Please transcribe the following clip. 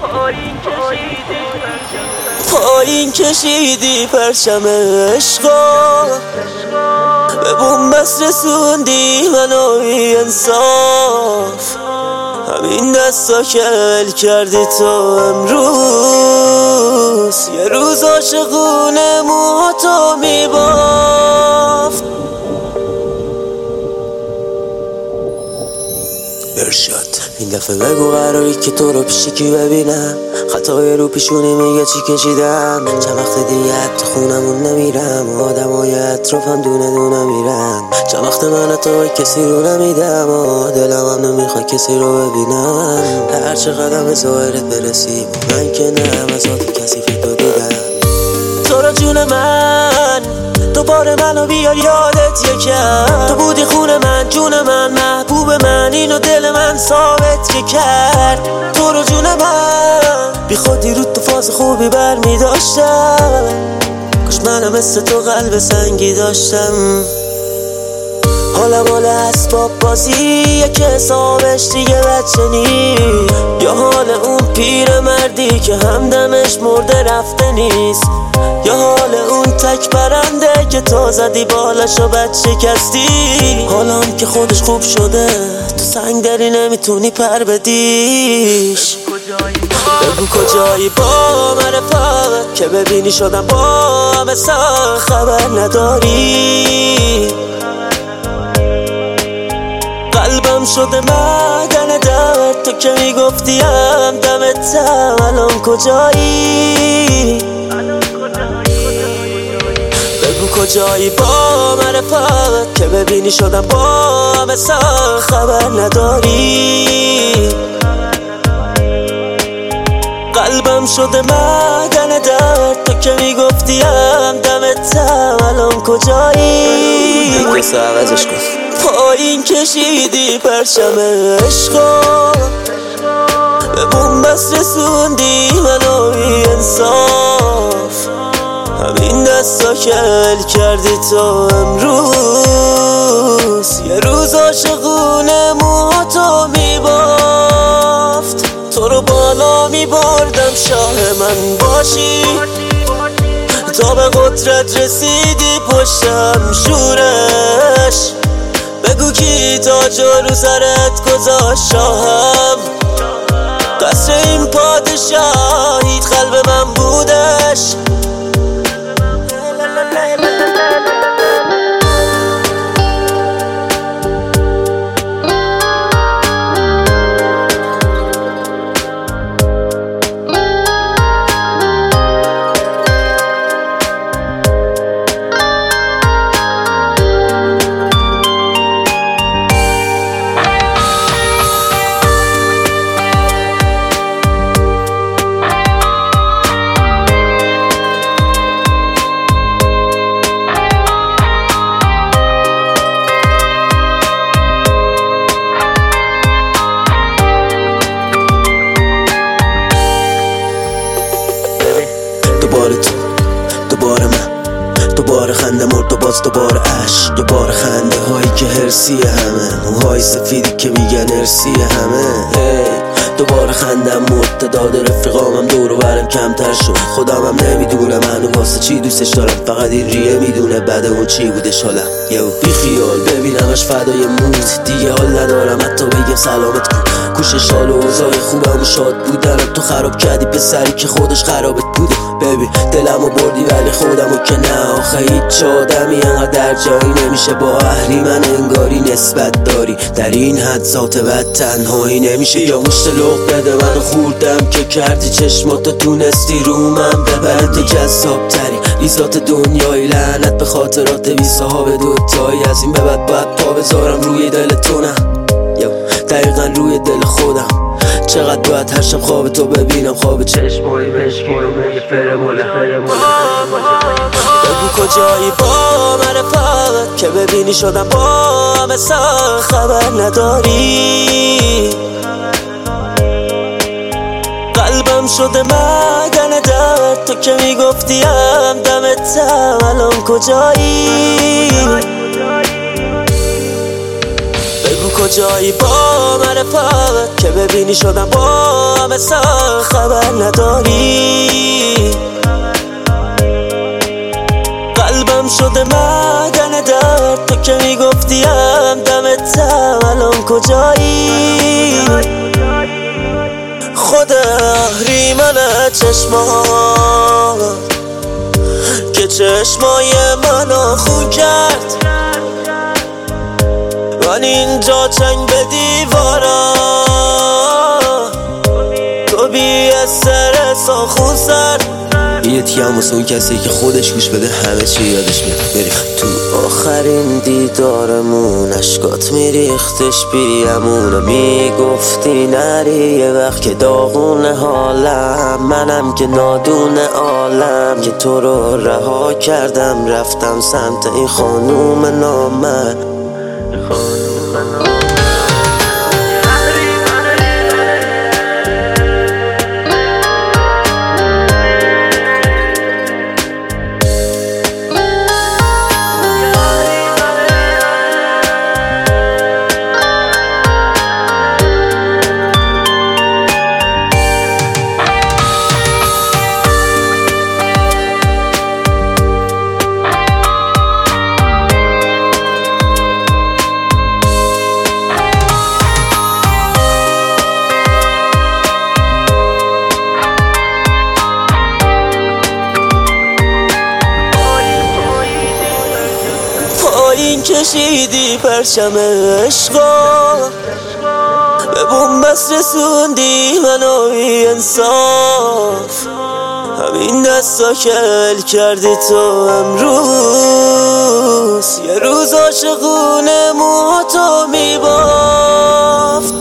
پایین کشیدی پرچم عشقا، به بنبست رسوندی منو بی انصاف. همین دستا که ول کردی تو امروز، یه روز عاشقونه موهاتو میبافت. ارشاد این دفعه بگو قراری که تو رو پیش کی ببینم، خطای رو پیشونی میگه چی کشیدم. چند وقت دیگه تو خونمون نمیرم، آدمای اطرافم دونه دونه میرن. چند وقت من تو کسی رو نمیدم و دلم هم نمیخواد کسی رو ببینم. هر چه قدم به ظاهرت برسیم من که نه، از آتی کسی فکر رو دیدم. تو رو جون من دوباره منو بیار یادت یکم، تو بودی خون من جون من محبوب من، اینو دل من ثابت که کرد. تو رو جون من بی خودی رو تو فاز خوبی بر می داشتم، کاش منم مثل تو قلب سنگی داشتم. حالم حال اسباب بازیه که حسابش دیگه بچه نی، یا حال اون پیر مردی که همدمش مرده رفته نیست، یا حال اون تک برنده که تو زدی بالاشو بد شکستی. حالم که خودش خوب شده تو سنگ داری نمیتونی پر بدیش. بگو کجایی با معرفت که ببینی شدم با همه سخت خبر نداری. قلبم شده معدن درد، تو که میگفتیم دمتم، الان کجایی؟ بگو کجایی با معرفت که ببینی شدم با همه سخت خبر نداری. قلبم شده معدن درد، تو که میگفتیم دمتم، الان کجایی؟ قصه عوضش کن. پایین کشیدی پرچم عشقا، به بنبست رسوندی منو بی انصاف. همین دستا که ول کردی تو امروز، یه روز عاشقونه موهاتو میبافت. تو رو بالا میبردم شاه من باشی، تا به قدرت رسیدی پشتم شورش. بگو کی تاج رو سرت گذاشت شاهم، قصر این پادشاهیت قلب من بودش. دوباره من، دوباره خنده مرد و باز دوباره عشق، دوباره خنده هایی که هرسی همه، موهای سفیدی که میگن ارسی همه. دوباره خندم مرد، داد رفیقامم دور و برم کمتر شد. خودمم نمیدونم منو واسه چی دوستش دارم، فقط این ریه میدونه بعد اون چی بودش حالم. بی خیال ببینمش فدای موت، دیگه حال ندارم حتی بگم سلامت کن. کوشش حال و اوضاع خوبم و شاد بودنم، تو خراب کردی پسری که خودش خرابت بوده. ببین دلمو بردی ولی خودمو که نه، آخه هیچ آدمی انقدر در جایی نمیشه با اهریمن انگاری نسبت داری. در این حد ذات بد تنهایی نمیشه، یا مشت لغ بده منو خوردم که کردی چشماتو تونستی رو من ببره. تو جذاب تری بیزات دنیای، لعنت به خاطرات بی صاحب دوتایی. از این به بعد باید پا بذارم روی دل تو، نه دقیقا روی دل خودم. چقدر باید هر شب خواب تو ببینم، خواب چشمایی بشکیم یه فرموله. بگو کجایی با معرفت که ببینی شدم با همه سخت خبر نداری. قلبم شده معدن درد، تو که میگفتیم دمتم، الان کجایی؟ بگو کجایی با معرفت که ببینی شدم با همه سخت خبر نداری قلبم شده معدن درد تو که میگفتیم دمتم الان کجایی خود اهریمن چشمان که چشمای منو خون کرد من اینجا چنگ به دیوارم تو بی استرس و خون سرد یه تیم واسه اون کسی که خودش گوش بده همه چی یادش میاد بریخ تو آخرین دیدارمون اشکات میریختش بی امونه میگفتی نری یه وقت که داغونه حالم منم که نادونه عالم که تو رو رها کردم رفتم سمت این خانوم نامه پایین کشیدی پرچم عشقا به بومبست رسوندی منو بی انصاف همین دستا که ول کردی تو امروز یه روز عاشقونه موهاتو میبافت